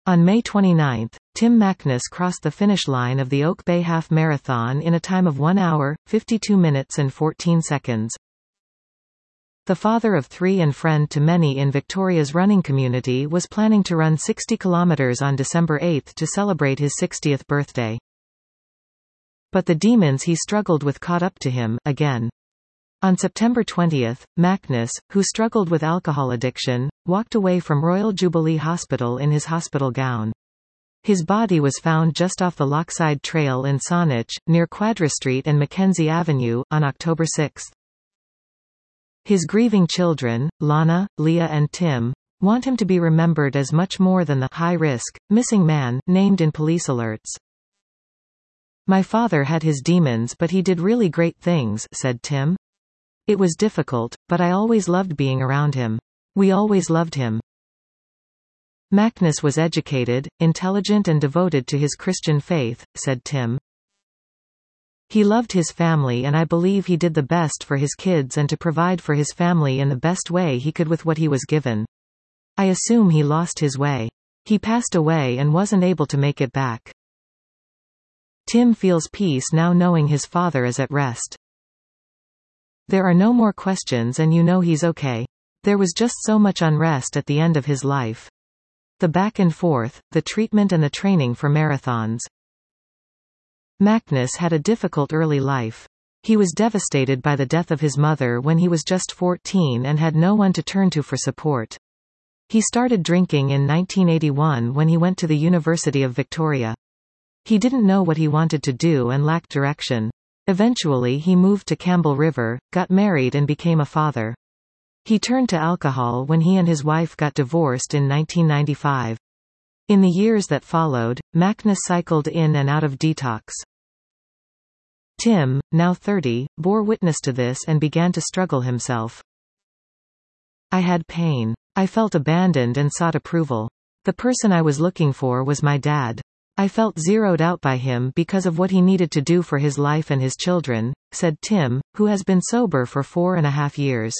On May 29, Tim Mackness crossed the finish line of the Oak Bay Half Marathon in a time of 1 hour, 52 minutes and 14 seconds. The father of 3 and friend to many in Victoria's running community was planning to run 60 kilometers on December 8 to celebrate his 60th birthday. But the demons he struggled with caught up to him, again. On September 20, Mackness, who struggled with alcohol addiction, walked away from Royal Jubilee Hospital in his hospital gown. His body was found just off the Lochside Trail in Saanich, near Quadra Street and Mackenzie Avenue, on October 6. His grieving children, Lana, Leah and Tim, want him to be remembered as much more than the high-risk, missing man named in police alerts. "My father had his demons, but he did really great things," said Tim. "It was difficult, but I always loved being around him. We always loved him." Mackness was educated, intelligent and devoted to his Christian faith, said Tim. "He loved his family and I believe he did the best for his kids and to provide for his family in the best way he could with what he was given. I assume he lost his way. He passed away and wasn't able to make it back. Tim feels peace now knowing his father is at rest. There are no more questions and you know he's okay. There was just so much unrest at the end of his life. The back and forth, the treatment and the training for marathons." Mackness had a difficult early life. He was devastated by the death of his mother when he was just 14 and had no one to turn to for support. He started drinking in 1981 when he went to the University of Victoria. He didn't know what he wanted to do and lacked direction. Eventually he moved to Campbell River, got married and became a father. He turned to alcohol when he and his wife got divorced in 1995. In the years that followed, Mackness cycled in and out of detox. Tim, now 30, bore witness to this and began to struggle himself. "I had pain. I felt abandoned and sought approval. The person I was looking for was my dad. I felt zeroed out by him because of what he needed to do for his life and his children," said Tim, who has been sober for 4.5 years.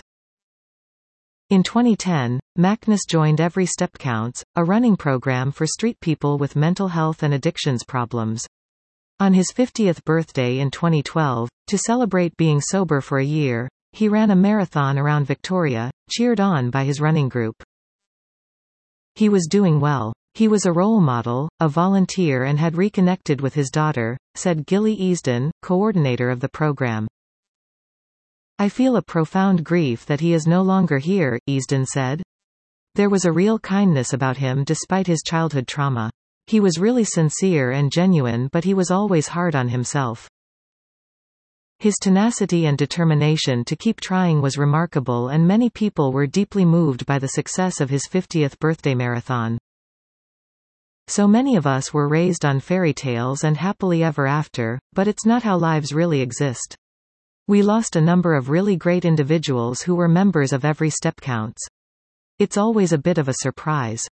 In 2010, Mackness joined Every Step Counts, a running program for street people with mental health and addictions problems. On his 50th birthday in 2012, to celebrate being sober for a year, he ran a marathon around Victoria, cheered on by his running group. He was doing well. He was a role model, a volunteer and had reconnected with his daughter, said Gilly Easton, coordinator of the program. "I feel a profound grief that he is no longer here," Easton said. "There was a real kindness about him despite his childhood trauma. He was really sincere and genuine, but he was always hard on himself. His tenacity and determination to keep trying was remarkable and many people were deeply moved by the success of his 50th birthday marathon. So many of us were raised on fairy tales and happily ever after, but it's not how lives really exist. We lost a number of really great individuals who were members of Every Step Counts. It's always a bit of a surprise."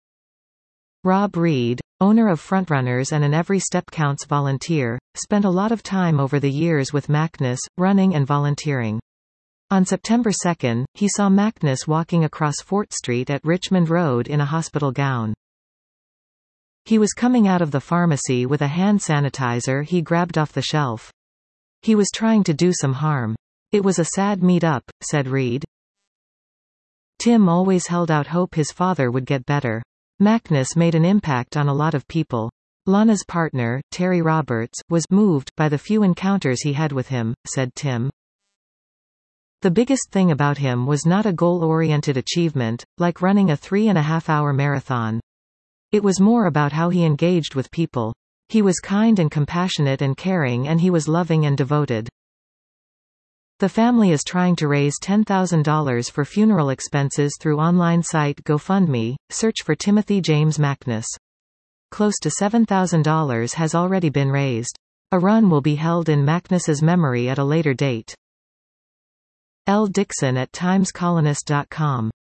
Rob Reed, owner of Frontrunners and an Every Step Counts volunteer, spent a lot of time over the years with Mackness, running and volunteering. On September 2, he saw Mackness walking across Fort Street at Richmond Road in a hospital gown. He was coming out of the pharmacy with a hand sanitizer he grabbed off the shelf. He was trying to do some harm. "It was a sad meet-up," said Reed. Tim always held out hope his father would get better. Mackness made an impact on a lot of people. Lana's partner, Terry Roberts, was moved by the few encounters he had with him, said Tim. The biggest thing about him was not a goal-oriented achievement, like running a 3.5-hour marathon. It was more about how he engaged with people. He was kind and compassionate and caring and he was loving and devoted. The family is trying to raise $10,000 for funeral expenses through online site GoFundMe. Search for Timothy James Mackness. Close to $7,000 has already been raised. A run will be held in Mackness's memory at a later date. L. Dixon at timescolonist.com